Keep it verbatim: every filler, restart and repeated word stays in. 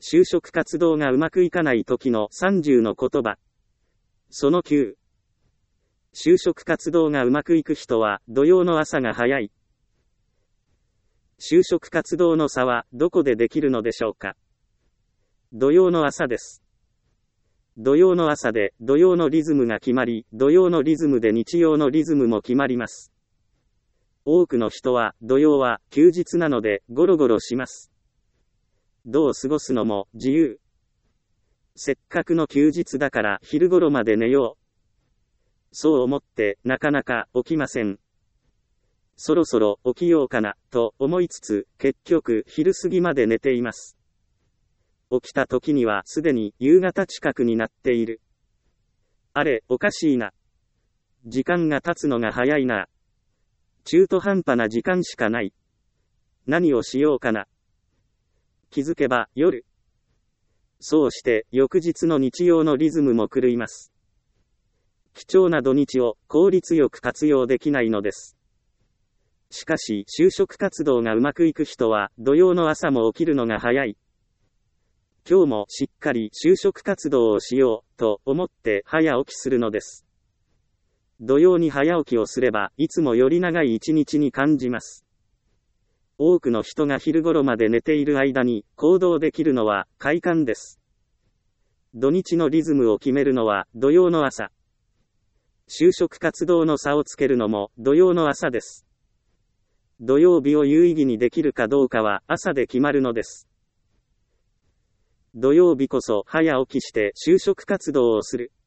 就職活動がうまくいかない時のさんじゅうの言葉。そのきゅう。就職活動がうまくいく人は土曜の朝が早い。就職活動の差はどこでできるのでしょうか。土曜の朝です。土曜の朝で土曜のリズムが決まり、土曜のリズムで日曜のリズムも決まります。多くの人は土曜は休日なのでゴロゴロします。どう過ごすのも自由。せっかくの休日だから昼頃まで寝よう。そう思ってなかなか起きません。そろそろ起きようかなと思いつつ、結局昼過ぎまで寝ています。起きた時にはすでに夕方近くになっている。あれ、おかしいな。時間が経つのが早いな。中途半端な時間しかない。何をしようかな。気づけば夜。そうして翌日の日曜のリズムも狂います。貴重な土日を効率よく活用できないのです。しかし就職活動がうまくいく人は土曜の朝も起きるのが早い。今日もしっかり就職活動をしようと思って早起きするのです。土曜に早起きをすればいつもより長い一日に感じます。多くの人が昼頃まで寝ている間に行動できるのは快感です。土日のリズムを決めるのは土曜の朝。就職活動の差をつけるのも土曜の朝です。土曜日を有意義にできるかどうかは朝で決まるのです。土曜日こそ早起きして就職活動をする。